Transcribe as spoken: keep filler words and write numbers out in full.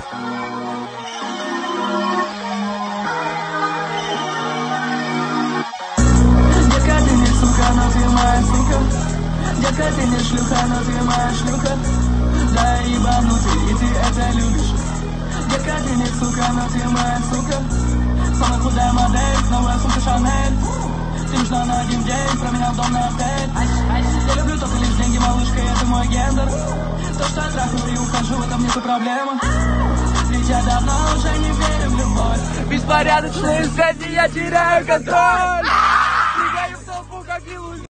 Детка, ты не сука, но ты моя сука. Детка, ты не шлюха, но ты моя шлюха. Да, ебанутый, и ты это любишь. Детка, ты не сука, но ты моя сука. Самая худая модель, новая сумка Шанель. Ты нужна на один день, променял дом на отель. Я люблю только лишь деньги, малышка, это мой гендер. То, что я трахаю и ухожу, в этом нету проблемы. Ведь я давно уже не верю в любовь. Беспорядочные связи, я теряю контроль.